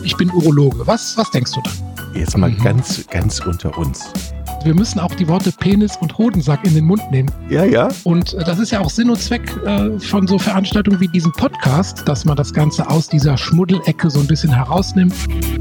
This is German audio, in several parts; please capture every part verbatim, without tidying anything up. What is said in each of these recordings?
ich bin Urologe. Was, was denkst du dann? Jetzt mal mhm. ganz, ganz unter uns. Wir müssen auch die Worte Penis und Hodensack in den Mund nehmen. Ja, ja. Und äh, das ist ja auch Sinn und Zweck äh, von so Veranstaltungen wie diesem Podcast, dass man das Ganze aus dieser Schmuddelecke so ein bisschen herausnimmt.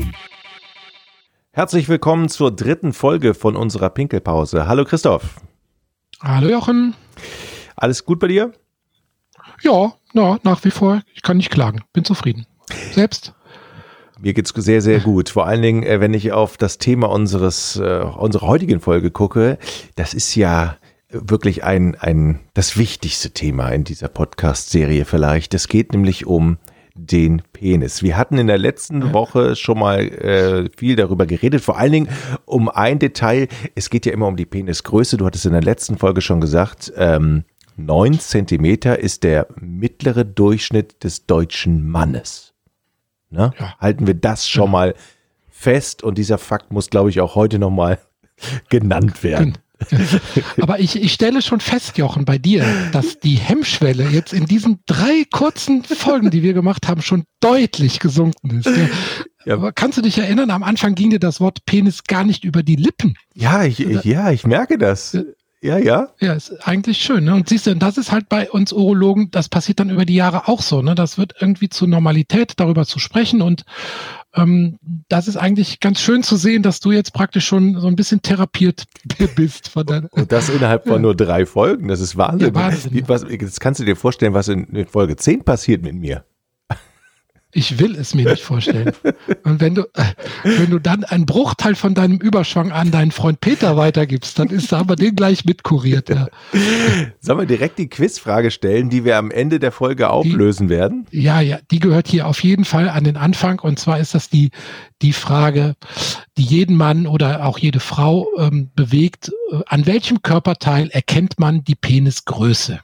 Herzlich willkommen zur dritten Folge von unserer Pinkelpause. Hallo Christoph. Hallo Jochen. Alles gut bei dir? Ja, na, nach wie vor. Ich kann nicht klagen. Bin zufrieden. Selbst? Mir geht's sehr, sehr gut. Vor allen Dingen, wenn ich auf das Thema unseres, äh, unserer heutigen Folge gucke, das ist ja wirklich ein, ein, das wichtigste Thema in dieser Podcast-Serie vielleicht. Es geht nämlich um den Penis. Wir hatten in der letzten Woche schon mal äh, viel darüber geredet, vor allen Dingen um ein Detail. Es geht ja immer um die Penisgröße. Du hattest in der letzten Folge schon gesagt, ähm, neun Zentimeter ist der mittlere Durchschnitt des deutschen Mannes. Ne? Ja. Halten wir das schon ja. mal fest und dieser Fakt muss, glaube ich, auch heute nochmal genannt werden. Aber ich, ich stelle schon fest, Jochen, bei dir, dass die Hemmschwelle jetzt in diesen drei kurzen Folgen, die wir gemacht haben, schon deutlich gesunken ist. Ja. Ja. Aber kannst du dich erinnern, am Anfang ging dir das Wort Penis gar nicht über die Lippen. Ja, ich, ich, ja, ich merke das. Ja, ja. Ja, ist eigentlich schön. Ne? Und siehst du, das ist halt bei uns Urologen, das passiert dann über die Jahre auch so. Ne? Das wird irgendwie zur Normalität, darüber zu sprechen. Und ähm, das ist eigentlich ganz schön zu sehen, dass du jetzt praktisch schon so ein bisschen therapiert bist. Von deiner Und das innerhalb von ja. nur drei Folgen. Das ist Wahnsinn. Ja, Wahnsinn. Wie, was, jetzt kannst du dir vorstellen, was in, in Folge zehn passiert mit mir. Ich will es mir nicht vorstellen. Und wenn du, wenn du dann einen Bruchteil von deinem Überschwang an deinen Freund Peter weitergibst, dann ist, haben wir den gleich mitkuriert. Ja. Sollen wir direkt die Quizfrage stellen, die wir am Ende der Folge auflösen die, werden? Ja, ja, die gehört hier auf jeden Fall an den Anfang. Und zwar ist das die, die Frage, die jeden Mann oder auch jede Frau ähm, bewegt. An welchem Körperteil erkennt man die Penisgröße?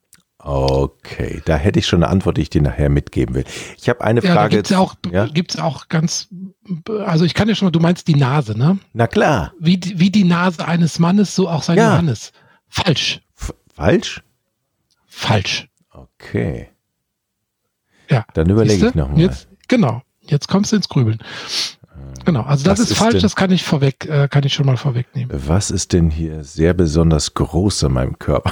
Okay, da hätte ich schon eine Antwort, die ich dir nachher mitgeben will. Ich habe eine ja, Frage. Gibt es ja auch, ja? gibt's auch ganz, also ich kann ja schon mal, du meinst die Nase, ne? Na klar. Wie, wie die Nase eines Mannes, so auch sein ja. Johannes. Falsch. F- falsch? Falsch. Okay. Ja. Dann überlege ich nochmal. Jetzt, genau, jetzt kommst du ins Grübeln. Genau, also das ist, ist falsch, denn, das kann ich vorweg, äh, kann ich schon mal vorwegnehmen. Was ist denn hier sehr besonders groß an meinem Körper?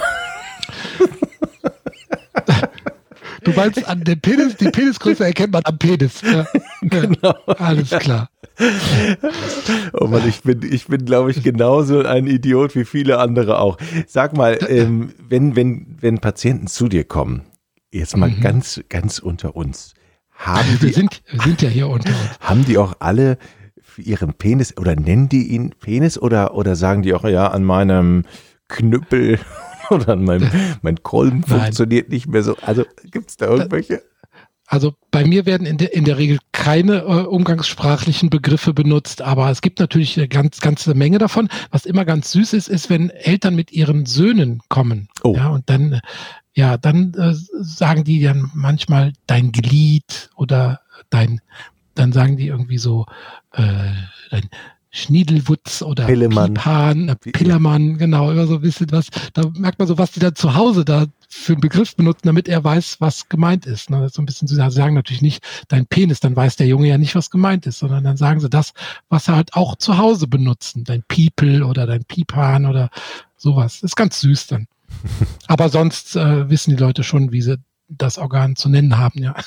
Du meinst, an dem Penis, die Penisgröße erkennt man am Penis. Ja. Genau. Ja, alles klar. Oh Mann, ich bin, ich bin, glaube ich, genauso ein Idiot wie viele andere auch. Sag mal, ähm, wenn, wenn, wenn Patienten zu dir kommen, jetzt mal mhm. ganz, ganz unter uns, haben die, wir sind, wir sind ja hier unter uns. Haben die auch alle für ihren Penis oder nennen die ihn Penis oder, oder sagen die auch, ja, an meinem Knüppel oder mein, mein Kolben Nein. funktioniert nicht mehr so. Also gibt es da irgendwelche? Also bei mir werden in der, in der Regel keine äh, umgangssprachlichen Begriffe benutzt, aber es gibt natürlich eine ganz, ganze Menge davon. Was immer ganz süß ist, ist, wenn Eltern mit ihren Söhnen kommen. Oh. Ja, und dann, ja, dann äh, sagen die dann manchmal dein Glied oder dein, dann sagen die irgendwie so, äh, dein Schniedelwutz oder Pillemann. Pipan, äh, Pillermann, genau, immer so ein bisschen was. Da merkt man so, was die da zu Hause da für einen Begriff benutzen, damit er weiß, was gemeint ist. Ne? Das ist so ein bisschen, sie sagen natürlich nicht dein Penis, dann weiß der Junge ja nicht, was gemeint ist, sondern dann sagen sie das, was sie halt auch zu Hause benutzen. Dein Piepel oder dein Pipan oder sowas. Das ist ganz süß dann. Aber sonst äh, wissen die Leute schon, wie sie das Organ zu nennen haben, ja.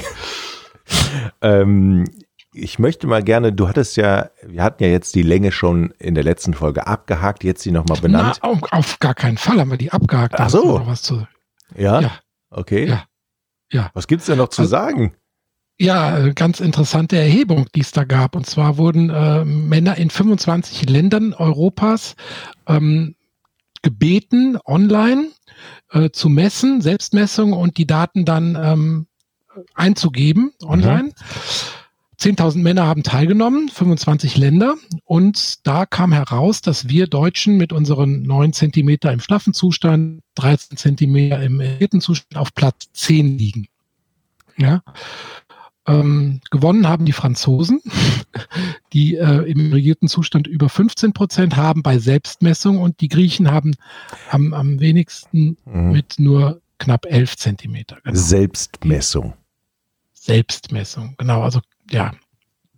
ähm, Ich möchte mal gerne, du hattest ja, wir hatten ja jetzt die Länge schon in der letzten Folge abgehakt, jetzt sie nochmal benannt. Na, auf, auf gar keinen Fall haben wir die abgehakt. Ach so. Noch was zu, ja? ja? Okay. Ja. Ja. Was gibt's denn noch zu also, sagen? Ja, ganz interessante Erhebung, die es da gab. Und zwar wurden äh, Männer in fünfundzwanzig Ländern Europas ähm, gebeten, online äh, zu messen, Selbstmessung und die Daten dann ähm, einzugeben, online. Mhm. zehntausend Männer haben teilgenommen, fünfundzwanzig Länder, und da kam heraus, dass wir Deutschen mit unseren neun Zentimeter im schlaffen Zustand, dreizehn Zentimeter im erhöhten Zustand auf Platz zehn liegen. Ja. Ähm, gewonnen haben die Franzosen, die äh, im erhöhten Zustand über fünfzehn Prozent haben bei Selbstmessung, und die Griechen haben am, am wenigsten mhm. mit nur knapp elf Zentimeter. Genau. Selbstmessung. Selbstmessung, genau, also ja,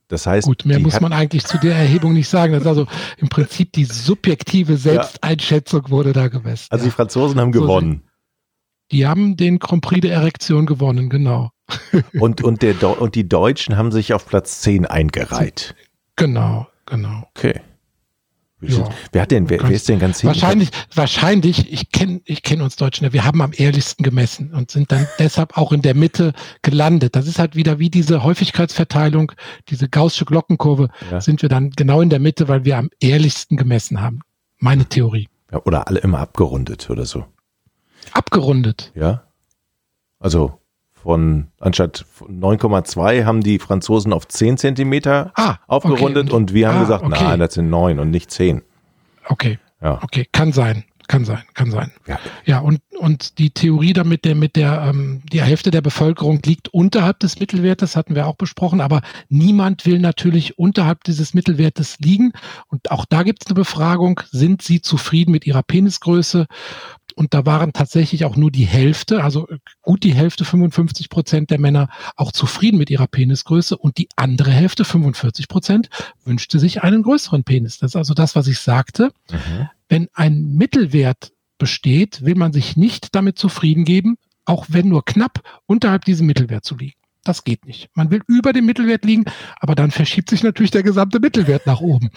Das heißt, gut, mehr muss hat, man eigentlich zu der Erhebung nicht sagen. Das ist also im Prinzip die subjektive Selbsteinschätzung ja. wurde da gemessen. Also ja. die Franzosen haben gewonnen. Die haben den Grand Prix der Erektion gewonnen, genau. Und, und, der, und die Deutschen haben sich auf Platz zehn eingereiht. Genau, genau. Okay. Ja, wer hat denn, wer, wer ist denn ganz hinten? Wahrscheinlich, wahrscheinlich, ich kenne ich kenn uns Deutschen, wir haben am ehrlichsten gemessen und sind dann deshalb auch in der Mitte gelandet. Das ist halt wieder wie diese Häufigkeitsverteilung, diese gaußsche Glockenkurve, ja. sind wir dann genau in der Mitte, weil wir am ehrlichsten gemessen haben. Meine Theorie. Ja, oder alle immer abgerundet oder so. Abgerundet? Ja. Also von anstatt neun Komma zwei haben die Franzosen auf zehn Zentimeter ah, aufgerundet okay. und, und wir haben ah, gesagt, okay. nein, das sind neun und nicht zehn. Okay, ja. okay, kann sein, kann sein, kann sein. Ja, ja und, und die Theorie damit, der, mit der ähm, die Hälfte der Bevölkerung liegt unterhalb des Mittelwertes, hatten wir auch besprochen, aber niemand will natürlich unterhalb dieses Mittelwertes liegen und auch da gibt es eine Befragung, sind sie zufrieden mit ihrer Penisgröße? Und da waren tatsächlich auch nur die Hälfte, also gut die Hälfte, fünfundfünfzig Prozent der Männer auch zufrieden mit ihrer Penisgröße und die andere Hälfte, fünfundvierzig Prozent, wünschte sich einen größeren Penis. Das ist also das, was ich sagte. Mhm. Wenn ein Mittelwert besteht, will man sich nicht damit zufrieden geben, auch wenn nur knapp unterhalb diesem Mittelwert zu liegen. Das geht nicht. Man will über dem Mittelwert liegen, aber dann verschiebt sich natürlich der gesamte Mittelwert nach oben.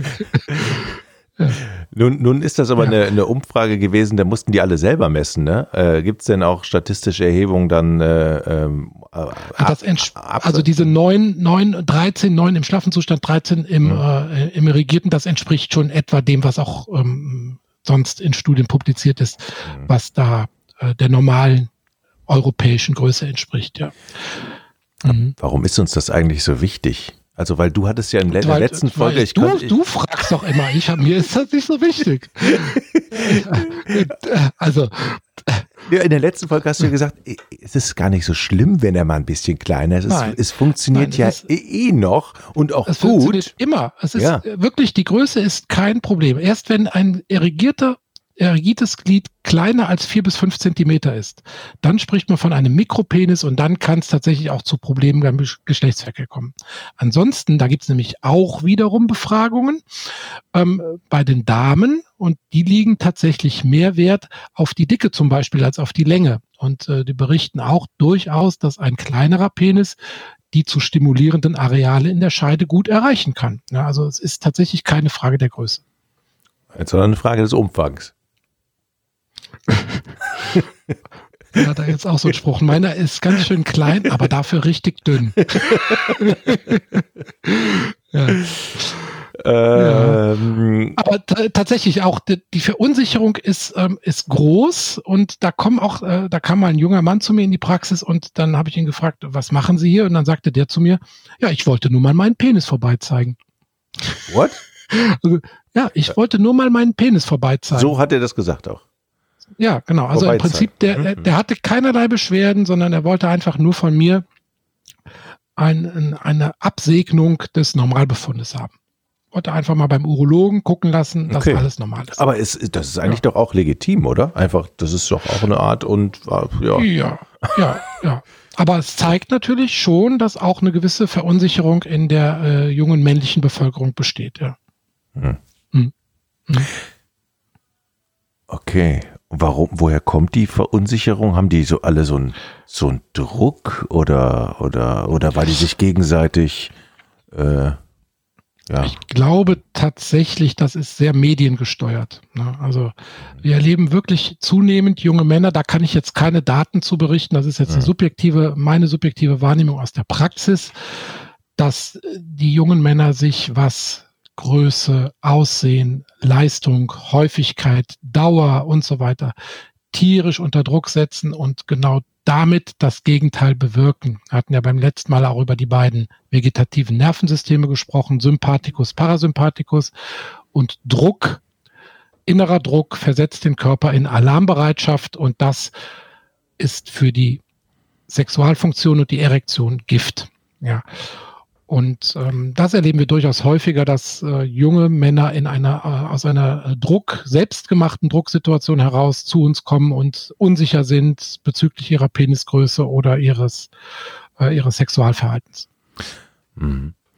Ja. Nun, nun ist das aber ja. eine, eine Umfrage gewesen, da mussten die alle selber messen, ne? Äh, gibt es denn auch statistische Erhebungen dann? Äh, ähm, das ab, also diese neun, neun, dreizehn, neun im schlaffen Zustand, dreizehn im, mhm. äh, im irrigierten, das entspricht schon etwa dem, was auch ähm, sonst in Studien publiziert ist, mhm. was da äh, der normalen europäischen Größe entspricht, ja. Mhm. Warum ist uns das eigentlich so wichtig? Also, weil du hattest ja in der weil, letzten Folge... Ich du, kann, ich, du fragst doch immer, ich hab, mir ist das nicht so wichtig. Also... Ja, in der letzten Folge hast du ja gesagt, es ist gar nicht so schlimm, wenn er mal ein bisschen kleiner ist. Es, Nein, es funktioniert nein, ja es ist, eh noch und auch es gut. Es funktioniert immer. Es ist ja. wirklich, die Größe ist kein Problem. Erst wenn ein irrigierter erigiertes Glied kleiner als vier bis fünf Zentimeter ist, dann spricht man von einem Mikropenis und dann kann es tatsächlich auch zu Problemen beim Geschlechtsverkehr kommen. Ansonsten, da gibt es nämlich auch wiederum Befragungen ähm, bei den Damen und die liegen tatsächlich mehr Wert auf die Dicke zum Beispiel als auf die Länge. Und äh, die berichten auch durchaus, dass ein kleinerer Penis die zu stimulierenden Areale in der Scheide gut erreichen kann. Ja, also es ist tatsächlich keine Frage der Größe. Sondern eine Frage des Umfangs. Ja, da jetzt auch so ein Spruch. Meiner ist ganz schön klein, aber dafür richtig dünn. Ja. Ähm. Ja. Aber t- tatsächlich auch die, die Verunsicherung ist, ähm, ist groß und da kommen auch, äh, da kam mal ein junger Mann zu mir in die Praxis und dann habe ich ihn gefragt, was machen Sie hier? Und dann sagte der zu mir, ja, ich wollte nur mal meinen Penis vorbeizeigen. What? Also, ja, ich wollte nur mal meinen Penis vorbeizeigen. So hat er das gesagt auch. Ja, genau. Also im Prinzip, der, der hatte keinerlei Beschwerden, sondern er wollte einfach nur von mir ein, eine Absegnung des Normalbefundes haben. Wollte einfach mal beim Urologen gucken lassen, dass okay. alles normal ist. Aber es, das ist eigentlich ja. doch auch legitim, oder? Einfach, das ist doch auch eine Art und ja. Ja, ja, ja. Aber es zeigt natürlich schon, dass auch eine gewisse Verunsicherung in der äh, jungen männlichen Bevölkerung besteht, ja. Hm. Hm. Hm. Okay. Warum, woher kommt die Verunsicherung? Haben die so alle so einen so einen Druck oder oder oder weil die sich gegenseitig äh, ja. Ich glaube tatsächlich, das ist sehr mediengesteuert. Ne? Also wir erleben wirklich zunehmend junge Männer, da kann ich jetzt keine Daten zu berichten, das ist jetzt eine subjektive, meine subjektive Wahrnehmung aus der Praxis, dass die jungen Männer sich was Größe, Aussehen, Leistung, Häufigkeit, Dauer und so weiter tierisch unter Druck setzen und genau damit das Gegenteil bewirken. Wir hatten ja beim letzten Mal auch über die beiden vegetativen Nervensysteme gesprochen, Sympathikus, Parasympathikus, und Druck, innerer Druck versetzt den Körper in Alarmbereitschaft und das ist für die Sexualfunktion und die Erektion Gift. Ja. Und ähm, das erleben wir durchaus häufiger, dass äh, junge Männer in einer äh, aus einer äh, Druck, selbstgemachten Drucksituation heraus zu uns kommen und unsicher sind bezüglich ihrer Penisgröße oder ihres, äh, ihres Sexualverhaltens. Mhm.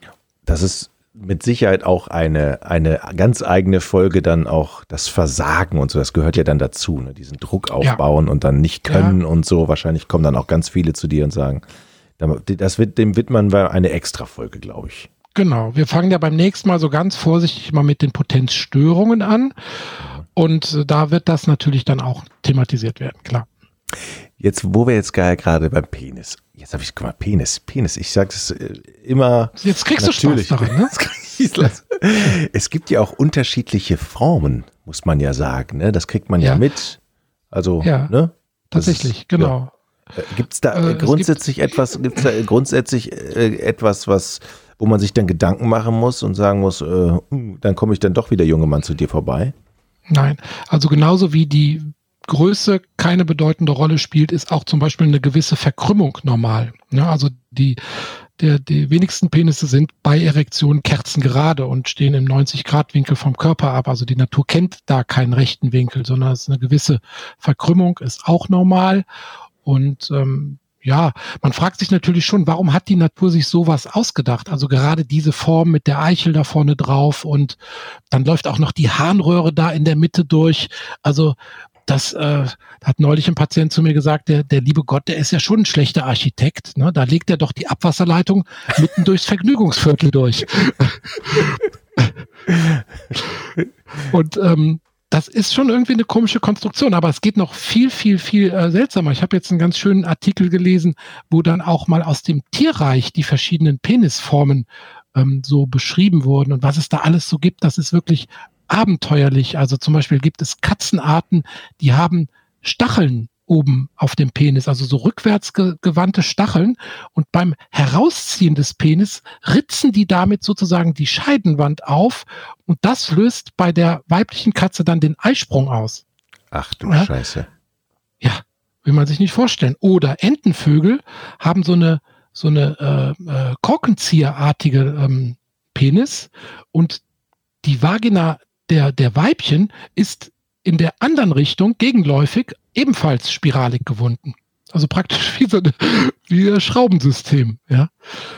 Das ist mit Sicherheit auch eine, eine ganz eigene Folge, dann auch das Versagen und so, das gehört ja dann dazu, ne? Diesen Druck aufbauen ja. und dann nicht können ja. und so. Wahrscheinlich kommen dann auch ganz viele zu dir und sagen, das wird, dem widmen wir eine Extra-Folge, glaube ich. Genau, wir fangen ja beim nächsten Mal so ganz vorsichtig mal mit den Potenzstörungen an und da wird das natürlich dann auch thematisiert werden, klar. Jetzt, wo wir jetzt gerade beim Penis, jetzt habe ich, guck mal, Penis, Penis, ich sage es immer. Jetzt kriegst natürlich. du Spaß daran, ne? Es gibt ja auch unterschiedliche Formen, muss man ja sagen, ne? Das kriegt man ja, ja mit, also, ja, ne? Tatsächlich, ist, genau. Ja. Gibt es da äh, grundsätzlich gibt, etwas, gibt's da grundsätzlich äh, etwas, was, wo man sich dann Gedanken machen muss und sagen muss, äh, dann komme ich dann doch wieder, junge Mann, zu dir vorbei? Nein, also genauso wie die Größe keine bedeutende Rolle spielt, ist auch zum Beispiel eine gewisse Verkrümmung normal. Ja, also die, der, die wenigsten Penisse sind bei Erektion kerzengerade und stehen im neunzig Grad Winkel vom Körper ab. Also die Natur kennt da keinen rechten Winkel, sondern es ist eine gewisse Verkrümmung, ist auch normal. Und ähm, ja, man fragt sich natürlich schon, warum hat die Natur sich sowas ausgedacht? Also gerade diese Form mit der Eichel da vorne drauf und dann läuft auch noch die Harnröhre da in der Mitte durch. Also das äh, hat neulich ein Patient zu mir gesagt, der, der liebe Gott, der ist ja schon ein schlechter Architekt. Ne? Da legt er doch die Abwasserleitung mitten durchs Vergnügungsviertel durch. Und ähm, das ist schon irgendwie eine komische Konstruktion, aber es geht noch viel, viel, viel äh, seltsamer. Ich habe jetzt einen ganz schönen Artikel gelesen, wo dann auch mal aus dem Tierreich die verschiedenen Penisformen ähm, so beschrieben wurden und was es da alles so gibt, das ist wirklich abenteuerlich. Also zum Beispiel gibt es Katzenarten, die haben Stacheln oben auf dem Penis, also so rückwärts ge- gewandte Stacheln und beim Herausziehen des Penis ritzen die damit sozusagen die Scheidenwand auf und das löst bei der weiblichen Katze dann den Eisprung aus. Ach du ja? Scheiße. Ja, will man sich nicht vorstellen. Oder Entenvögel haben so eine so eine äh, äh, Korkenzieherartige ähm, Penis und die Vagina der, der Weibchen ist in der anderen Richtung gegenläufig ebenfalls spiralig gewunden. Also praktisch wie so eine, wie ein Schraubensystem, ja.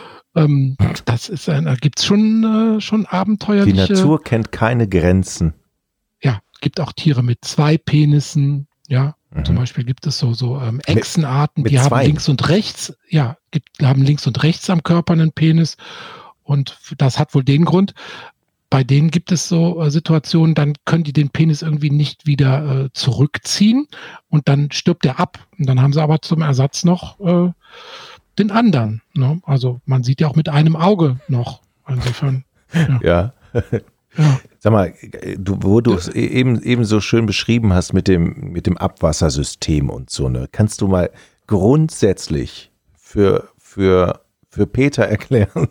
Ähm, das ist ein, da gibt's schon, äh, schon abenteuerliche. Die Natur kennt keine Grenzen. Ja, gibt auch Tiere mit zwei Penissen, ja. Mhm. Zum Beispiel gibt es so, so ähm, Echsenarten, mit, mit die zwei. haben links und rechts, ja, gibt, haben links und rechts am Körper einen Penis. Und das hat wohl den Grund, bei denen gibt es so äh, Situationen, dann können die den Penis irgendwie nicht wieder äh, zurückziehen und dann stirbt er ab. Und dann haben sie aber zum Ersatz noch äh, den anderen. Ne? Also man sieht ja auch mit einem Auge noch. Insofern. Ja. ja. ja. Sag mal, du, wo du es eben, eben so schön beschrieben hast mit dem, mit dem Abwassersystem und so, ne? Kannst du mal grundsätzlich für, für, für Peter erklären,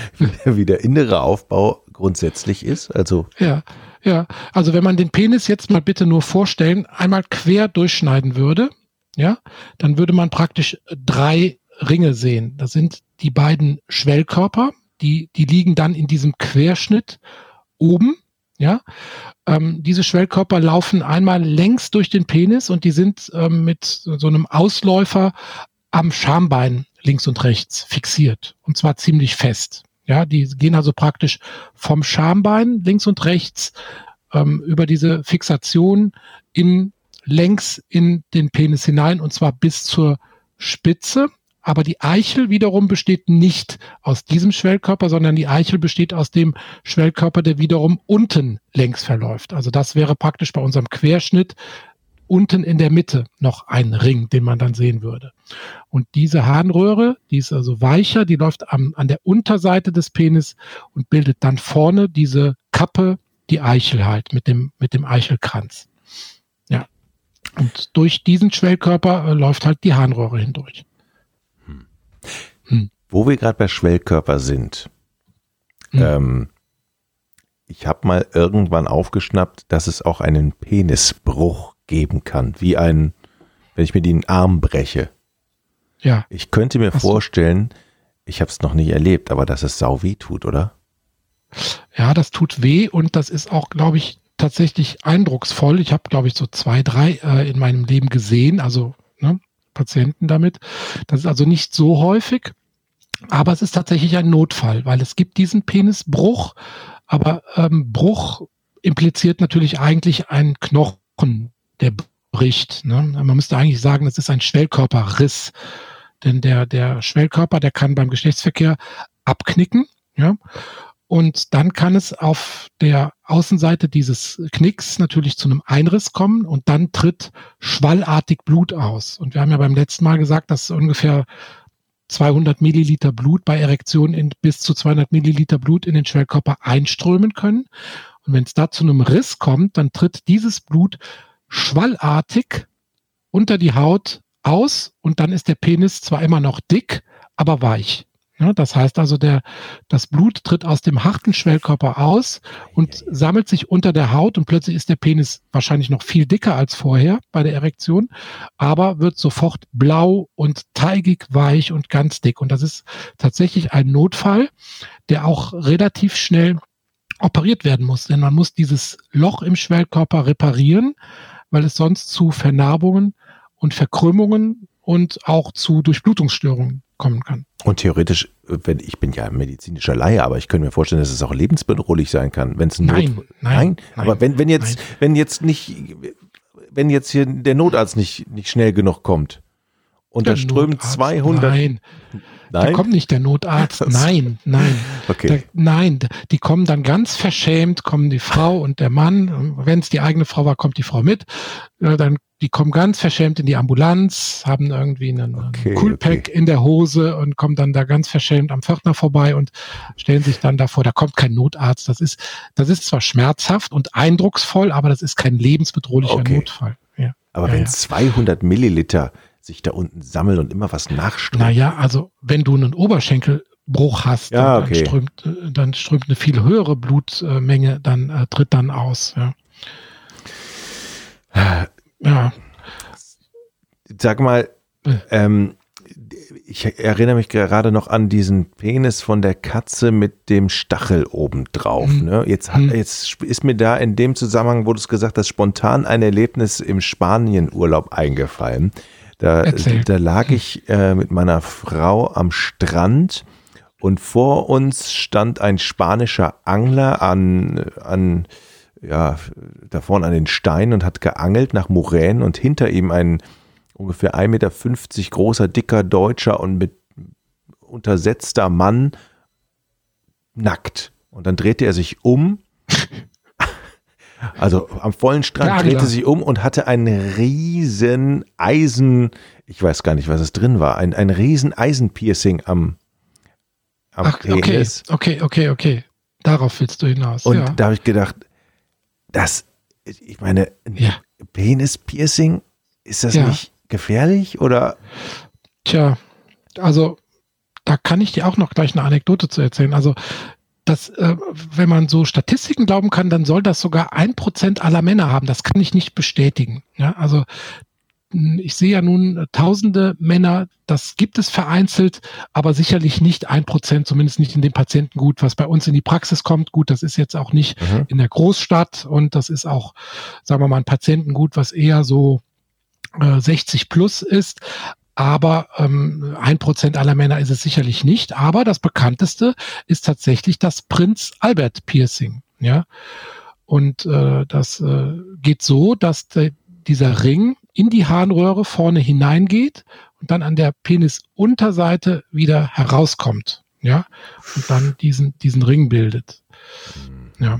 wie der innere Aufbau grundsätzlich ist? Also ja, ja. Also wenn man den Penis jetzt mal bitte nur vorstellen, einmal quer durchschneiden würde, ja, dann würde man praktisch drei Ringe sehen. Das sind die beiden Schwellkörper, die, die liegen dann in diesem Querschnitt oben, ja. Ähm, diese Schwellkörper laufen einmal längs durch den Penis und die sind ähm, mit so einem Ausläufer am Schambein links und rechts fixiert und zwar ziemlich fest. Ja, die gehen also praktisch vom Schambein links und rechts ähm, über diese Fixation in längs in den Penis hinein und zwar bis zur Spitze. Aber die Eichel wiederum besteht nicht aus diesem Schwellkörper, sondern die Eichel besteht aus dem Schwellkörper, der wiederum unten längs verläuft. Also das wäre praktisch bei unserem Querschnitt unten in der Mitte noch ein Ring, den man dann sehen würde. Und diese Harnröhre, die ist also weicher, die läuft am, an der Unterseite des Penis und bildet dann vorne diese Kappe, die Eichel halt, mit dem, mit dem Eichelkranz. Ja. Und durch diesen Schwellkörper äh, läuft halt die Harnröhre hindurch. Hm. Hm. Wo wir gerade bei Schwellkörper sind, hm. ähm, ich habe mal irgendwann aufgeschnappt, dass es auch einen Penisbruch geben kann, wie ein, wenn ich mir den Arm breche. Ja. Ich könnte mir Hast vorstellen, du? ich habe es noch nicht erlebt, aber dass es sau weh tut, oder? Ja, das tut weh und das ist auch, glaube ich, tatsächlich eindrucksvoll. Ich habe, glaube ich, so zwei, drei äh, in meinem Leben gesehen, also ne, Patienten damit. Das ist also nicht so häufig, Aber es ist tatsächlich ein Notfall, weil es gibt diesen Penisbruch, aber ähm, Bruch impliziert natürlich eigentlich einen Knochen, der bricht. Ne? Man müsste eigentlich sagen, das ist ein Schwellkörperriss. Denn der, der Schwellkörper, der kann beim Geschlechtsverkehr abknicken. Ja? Und dann kann es auf der Außenseite dieses Knicks natürlich zu einem Einriss kommen und dann tritt schwallartig Blut aus. Und wir haben ja beim letzten Mal gesagt, dass ungefähr zweihundert Milliliter Blut bei Erektion in bis zu zweihundert Milliliter Blut in den Schwellkörper einströmen können. Und wenn es da zu einem Riss kommt, dann tritt dieses Blut schwallartig unter die Haut aus und dann ist der Penis zwar immer noch dick, aber weich. Ja, das heißt also, der, das Blut tritt aus dem harten Schwellkörper aus und sammelt sich unter der Haut und plötzlich ist der Penis wahrscheinlich noch viel dicker als vorher bei der Erektion, aber wird sofort blau und teigig, weich und ganz dick. Und das ist tatsächlich ein Notfall, der auch relativ schnell operiert werden muss, denn man muss dieses Loch im Schwellkörper reparieren, weil es sonst zu Vernarbungen und Verkrümmungen und auch zu Durchblutungsstörungen kommen kann. Und theoretisch, wenn ich bin ja medizinischer Laie, aber ich könnte mir vorstellen, dass es auch lebensbedrohlich sein kann, wenn es ein nein, Not- nein, nein, nein, aber wenn wenn jetzt nein. wenn jetzt nicht wenn jetzt hier der Notarzt nicht nicht schnell genug kommt und Der da strömen Notarzt, zweihundert Nein, Nein? da kommt nicht der Notarzt. Das- Nein, nein. Okay. Da, nein, die kommen dann ganz verschämt, kommen die Frau und der Mann. Wenn es die eigene Frau war, kommt die Frau mit. Ja, dann die kommen ganz verschämt in die Ambulanz, haben irgendwie einen, Okay, einen Coolpack okay. in der Hose und kommen dann da ganz verschämt am Pförtner vorbei und stellen sich dann davor, da kommt kein Notarzt. Das ist, das ist zwar schmerzhaft und eindrucksvoll, aber das ist kein lebensbedrohlicher Okay. Notfall. Ja. Aber ja, wenn ja. zweihundert Milliliter sich da unten sammeln und immer was nachströmt. Naja, also wenn du einen Oberschenkelbruch hast, Ja, dann, okay. strömt, äh, dann strömt eine viel höhere Blutmenge, dann äh, tritt dann aus. Ja. Ja. Sag mal, Äh. ähm, ich erinnere mich gerade noch an diesen Penis von der Katze mit dem Stachel oben drauf. Hm. Ne? Jetzt, hat, Hm. jetzt ist mir da in dem Zusammenhang, wo du es gesagt hast, spontan ein Erlebnis im Spanienurlaub eingefallen. Da, Erzähl. da lag ich äh, mit meiner Frau am Strand und vor uns stand ein spanischer Angler an, an ja, da vorne an den Steinen und hat geangelt nach Muränen und hinter ihm ein ungefähr ein Meter fünfzig großer, dicker Deutscher und mit untersetzter Mann nackt. Und dann drehte er sich um, also am vollen Strand, Der drehte Angler. sich um und hatte ein riesen Eisen, ich weiß gar nicht, was es drin war, ein, ein riesen Eisenpiercing am, am Ach, okay, Penis. okay, okay, okay. Darauf willst du hinaus. Und ja. da habe ich gedacht, das, ich meine, ein Ja. Penis-Piercing, ist das Ja. nicht gefährlich oder? Tja, also da kann ich dir auch noch gleich eine Anekdote zu erzählen. Also das, äh, wenn man so Statistiken glauben kann, dann soll das sogar ein Prozent aller Männer haben. Das kann ich nicht bestätigen. Ja, also mh, ich sehe ja nun äh, tausende Männer, das gibt es vereinzelt, aber sicherlich nicht ein Prozent, zumindest nicht in dem Patientengut, was bei uns in die Praxis kommt. Gut, das ist jetzt auch nicht Mhm. in der Großstadt und das ist auch, sagen wir mal, ein Patientengut, was eher so äh, sechzig plus ist. Aber ähm, ein Prozent aller Männer ist es sicherlich nicht. Aber das bekannteste ist tatsächlich das Prinz Albert Piercing. Ja, und äh, das äh, geht so, dass de, dieser Ring in die Harnröhre vorne hineingeht und dann an der Penisunterseite wieder herauskommt. Ja, und dann diesen diesen Ring bildet. Ja.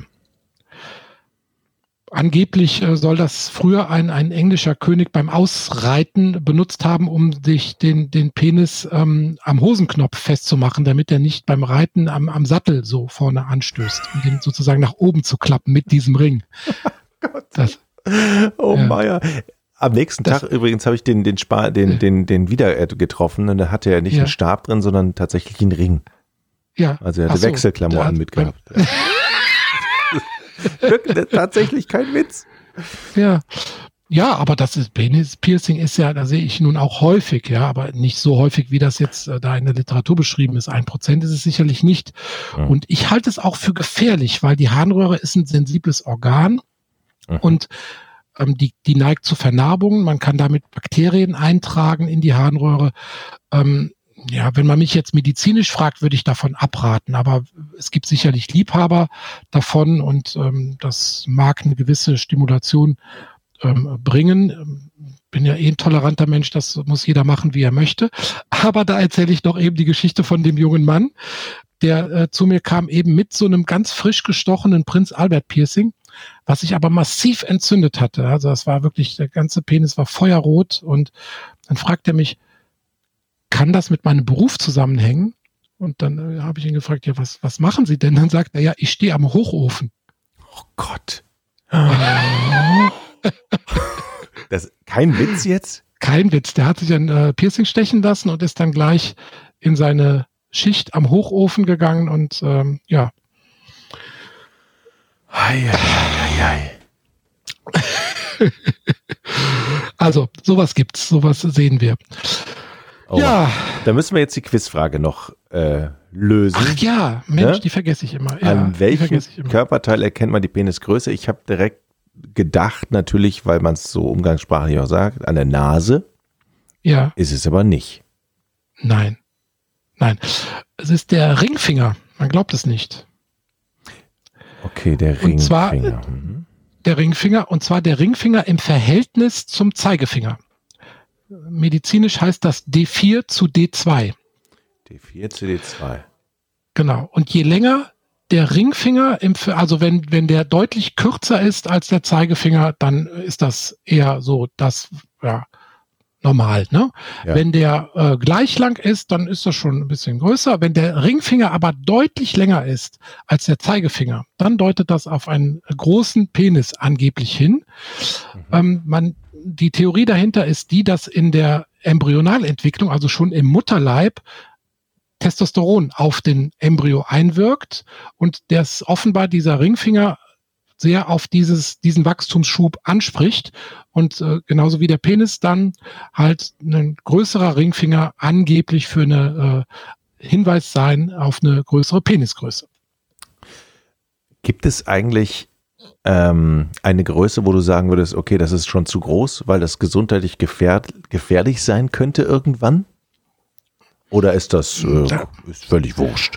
Angeblich äh, soll das früher ein, ein englischer König beim Ausreiten benutzt haben, um sich den, den Penis ähm, am Hosenknopf festzumachen, damit er nicht beim Reiten am, am Sattel so vorne anstößt, um den sozusagen nach oben zu klappen mit diesem Ring. Das, Oh Ja. Meier. Am nächsten Das- Tag übrigens habe ich den, den, Spa, den, den, den wieder äh, getroffen und da hatte er nicht Ja. einen Stab drin, sondern tatsächlich einen Ring. ja. Also er hatte Ach so, Wechselklamotten der- mitgehabt. Wirklich, tatsächlich kein Witz. Ja. Ja, aber das ist Penis-Piercing ist ja, da sehe ich nun auch häufig, ja, aber nicht so häufig, wie das jetzt äh, da in der Literatur beschrieben ist. Ein Prozent ist es sicherlich nicht. Mhm. Und ich halte es auch für gefährlich, weil die Harnröhre ist ein sensibles Organ Mhm. und ähm, die, die neigt zu Vernarbungen. Man kann damit Bakterien eintragen in die Harnröhre. Ähm, Ja, wenn man mich jetzt medizinisch fragt, würde ich davon abraten, aber es gibt sicherlich Liebhaber davon und ähm, das mag eine gewisse Stimulation ähm, bringen. Bin ja eh ein toleranter Mensch, das muss jeder machen, wie er möchte. Aber da erzähle ich doch eben die Geschichte von dem jungen Mann, der äh, zu mir kam, eben mit so einem ganz frisch gestochenen Prinz Albert Piercing, was sich aber massiv entzündet hatte. Also das war wirklich, der ganze Penis war feuerrot und dann fragt er mich, kann das mit meinem Beruf zusammenhängen? Und dann äh, habe ich ihn gefragt, ja, was, was machen Sie denn? Dann sagt er, ja, ich stehe am Hochofen. Oh Gott. Das kein Witz jetzt? Kein Witz. Der hat sich ein äh, Piercing stechen lassen und ist dann gleich in seine Schicht am Hochofen gegangen und ähm, ja. Ei, ei, ei, ei. Also, sowas gibt's, sowas sehen wir. Oh, ja. Da müssen wir jetzt die Quizfrage noch äh, lösen. Ach ja, Mensch, ne? Die vergesse ich immer. Ja, An welchem immer. Körperteil erkennt man die Penisgröße? Ich habe direkt gedacht, natürlich, weil man es so umgangssprachlich auch sagt, an der Nase. Ja. Ist es aber nicht. Nein. Nein. Es ist der Ringfinger. Man glaubt es nicht. Okay, der Ringfinger. Und zwar, mhm. der Ringfinger, und zwar der Ringfinger im Verhältnis zum Zeigefinger. Medizinisch heißt das D vier zu D zwei. D vier zu D zwei. Genau. Und je länger der Ringfinger, im, also wenn, wenn der deutlich kürzer ist als der Zeigefinger, dann ist das eher so das, ja, normal. Ne? Ja. Wenn der äh, gleich lang ist, dann ist das schon ein bisschen größer. Wenn der Ringfinger aber deutlich länger ist als der Zeigefinger, dann deutet das auf einen großen Penis angeblich hin. Mhm. Ähm, man Die Theorie dahinter ist die, dass in der Embryonalentwicklung, also schon im Mutterleib, Testosteron auf den Embryo einwirkt und das offenbar dieser Ringfinger sehr auf dieses, diesen Wachstumsschub anspricht und äh, genauso wie der Penis dann halt ein größerer Ringfinger angeblich für eine äh, Hinweis sein auf eine größere Penisgröße. Gibt es eigentlich ähm, eine Größe, wo du sagen würdest, okay, das ist schon zu groß, weil das gesundheitlich gefährd, gefährlich sein könnte irgendwann? Oder ist das äh, ist völlig wurscht?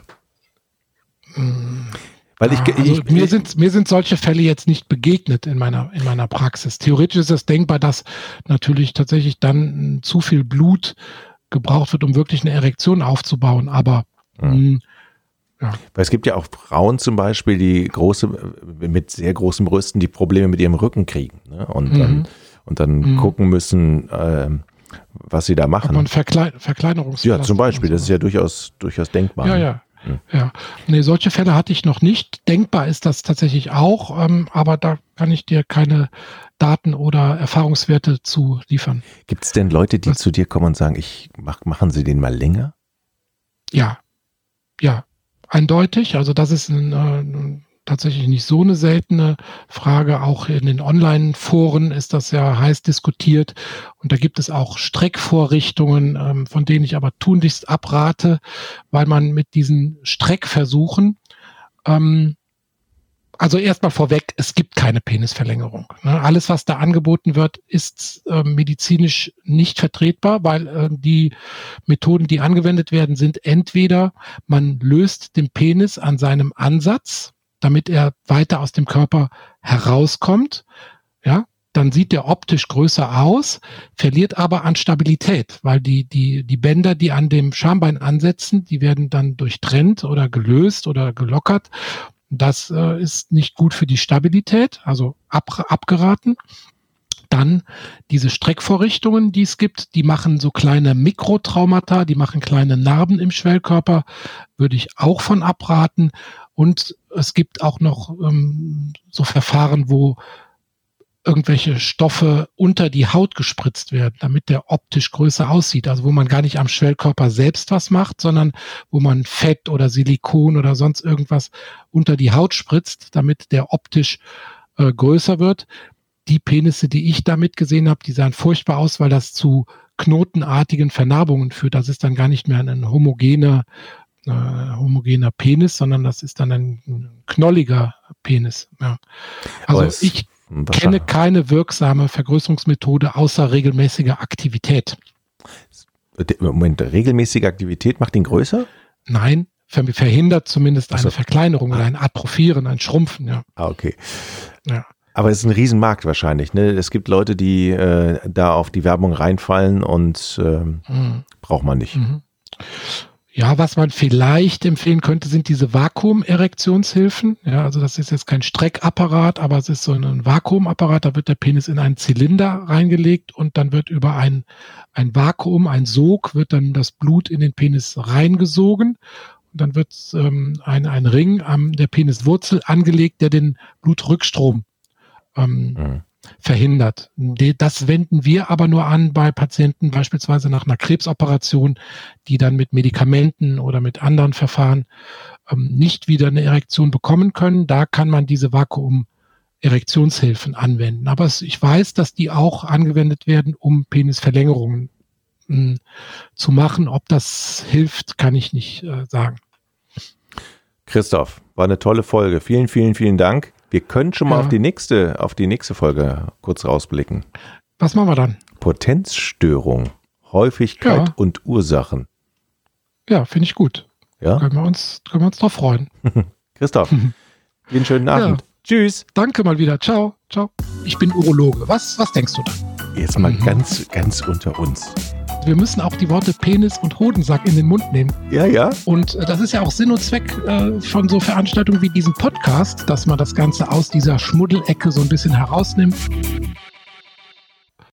Weil ich, also ich, mir sind mir sind solche Fälle jetzt nicht begegnet in meiner in meiner Praxis. Theoretisch ist es denkbar, dass natürlich tatsächlich dann zu viel Blut gebraucht wird, um wirklich eine Erektion aufzubauen. Aber ja. mh, ja. Weil es gibt ja auch Frauen zum Beispiel, die große mit sehr großen Brüsten, die Probleme mit ihrem Rücken kriegen, ne? und mhm. dann und dann mhm. gucken müssen, äh, was sie da machen. Aber ein Verklein Verkleinerungs- Ja, zum Beispiel, das ist ja durchaus durchaus denkbar. Ja, ja. Ja, nee, solche Fälle hatte ich noch nicht. Denkbar ist das tatsächlich auch, ähm, aber da kann ich dir keine Daten oder Erfahrungswerte zu liefern. Gibt es denn Leute, die Was? zu dir kommen und sagen, ich mach, machen Sie den mal länger? Ja, ja, eindeutig. Also das ist ein, äh, tatsächlich nicht so eine seltene Frage. Auch in den Online-Foren ist das ja heiß diskutiert. Und da gibt es auch Streckvorrichtungen, ähm, von denen ich aber tunlichst abrate, weil man mit diesen Streckversuchen, ähm, also erstmal vorweg, es gibt keine Penisverlängerung. Ne? Alles, was da angeboten wird, ist äh, medizinisch nicht vertretbar, weil äh, die Methoden, die angewendet werden, sind entweder man löst den Penis an seinem Ansatz, damit er weiter aus dem Körper herauskommt, ja, dann sieht der optisch größer aus, verliert aber an Stabilität, weil die, die, die Bänder, die an dem Schambein ansetzen, die werden dann durchtrennt oder gelöst oder gelockert. Das äh, ist nicht gut für die Stabilität, also ab, abgeraten. Dann diese Streckvorrichtungen, die es gibt, die machen so kleine Mikrotraumata, die machen kleine Narben im Schwellkörper, würde ich auch von abraten. Und es gibt auch noch ähm, so Verfahren, wo irgendwelche Stoffe unter die Haut gespritzt werden, damit der optisch größer aussieht. Also wo man gar nicht am Schwellkörper selbst was macht, sondern wo man Fett oder Silikon oder sonst irgendwas unter die Haut spritzt, damit der optisch äh, größer wird. Die Penisse, die ich damit gesehen habe, die sahen furchtbar aus, weil das zu knotenartigen Vernarbungen führt. Das ist dann gar nicht mehr ein homogener äh, homogener Penis, sondern das ist dann ein, ein knolliger Penis. Ja. Also ich kenne keine wirksame Vergrößerungsmethode außer regelmäßiger Aktivität. Moment, regelmäßige Aktivität macht ihn größer? Nein, ver verhindert zumindest eine so. Verkleinerung oder ein Atrophieren, ein Schrumpfen, ja. Ah, okay. Ja. Aber es ist ein Riesenmarkt wahrscheinlich, ne? Es gibt Leute, die äh, da auf die Werbung reinfallen und äh, mhm. braucht man nicht. Mhm. Ja, was man vielleicht empfehlen könnte, sind diese Vakuum-Erektionshilfen. Ja, also das ist jetzt kein Streckapparat, aber es ist so ein Vakuumapparat. Da wird der Penis in einen Zylinder reingelegt und dann wird über ein, ein Vakuum, ein Sog, wird dann das Blut in den Penis reingesogen. Und dann wird ähm, ein, ein Ring an der Peniswurzel angelegt, der den Blutrückstrom ähm, mhm. verhindert. Das wenden wir aber nur an bei Patienten beispielsweise nach einer Krebsoperation, die dann mit Medikamenten oder mit anderen Verfahren ähm, nicht wieder eine Erektion bekommen können. Da kann man diese Vakuum-Erektionshilfen anwenden. Aber es, ich weiß, dass die auch angewendet werden, um Penisverlängerungen mh, zu machen. Ob das hilft, kann ich nicht äh, sagen. Christoph, war eine tolle Folge. Vielen, vielen, vielen Dank. Wir können schon mal ja. auf die nächste, auf die nächste Folge kurz rausblicken. Was machen wir dann? Potenzstörung, Häufigkeit ja. und Ursachen. Ja, finde ich gut. Ja? Können wir uns, können wir uns drauf freuen. Christoph, einen schönen Abend. Ja. Tschüss. Danke mal wieder. Ciao. Ciao. Ich bin Urologe. Was, was denkst du da? Jetzt mal mhm. ganz, ganz unter uns. Wir müssen auch die Worte Penis und Hodensack in den Mund nehmen. Ja, ja. Und äh, das ist ja auch Sinn und Zweck äh, von so Veranstaltungen wie diesem Podcast, dass man das Ganze aus dieser Schmuddelecke so ein bisschen herausnimmt